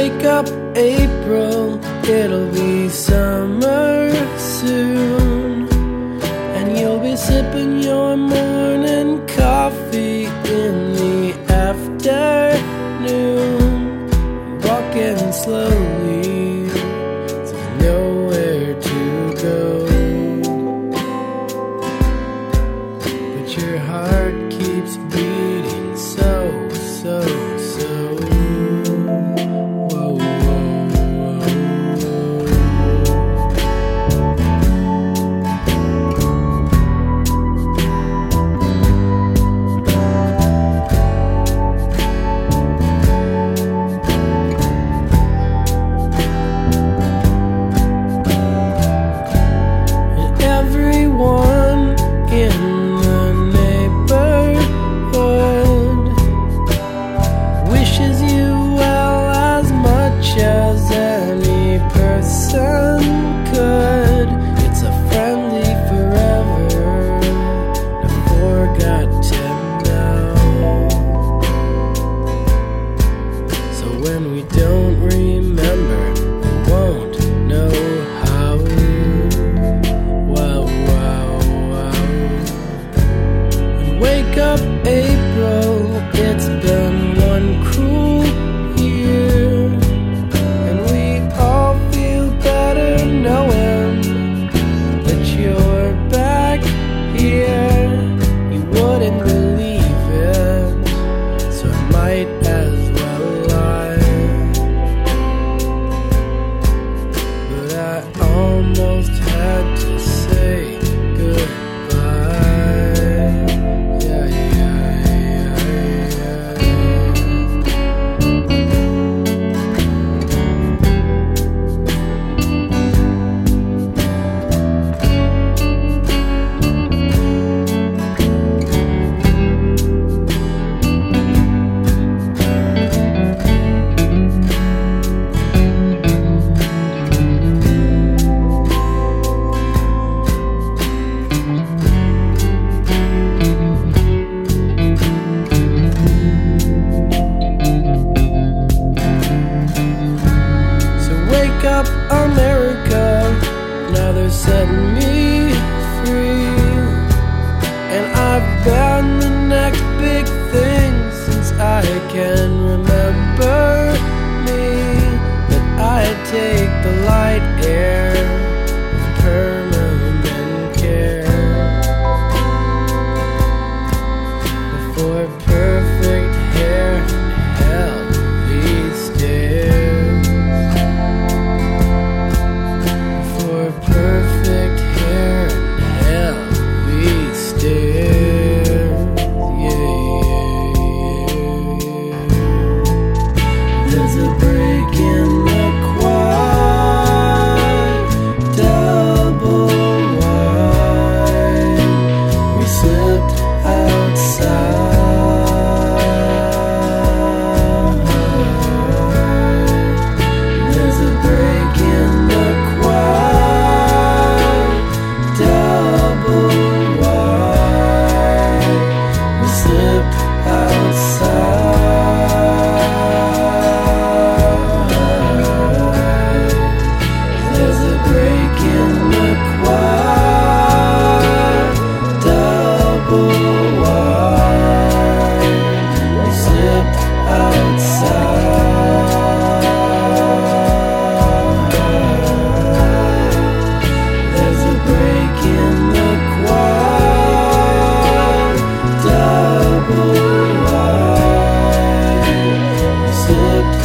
Wake up, April, it'll be summer soon, and you'll be sipping your morning coffee in the afternoon, walking slowly, there's nowhere to go, but your heart keeps beating so. When we don't remember, we won't know how. Wow, wow, wow. And wake up, April, it's been one cruel year, and we all feel better knowing that you're back here. You wouldn't believe it, so I might as well lie. I almost had to say goodbye. Yeah, yeah, yeah, up, America, now they're setting me free, and I've been the next big thing since I can remember me, that I take the light air with permanent care before perfect hair and healthy stare. Perfect hair and healthy stare. Yeah, yeah, yeah. There's a break in the quad, double wide. We slipped outside. There's a break in the quad, double wide. We slipped outside. There's a break in the quad, double wide. We slipped outside. There's a break in the quad, double wide. We slipped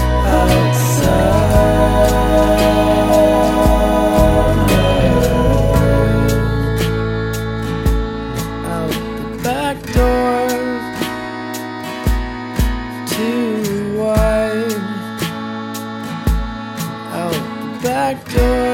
outside. Out the back door, too wide. Out the back door.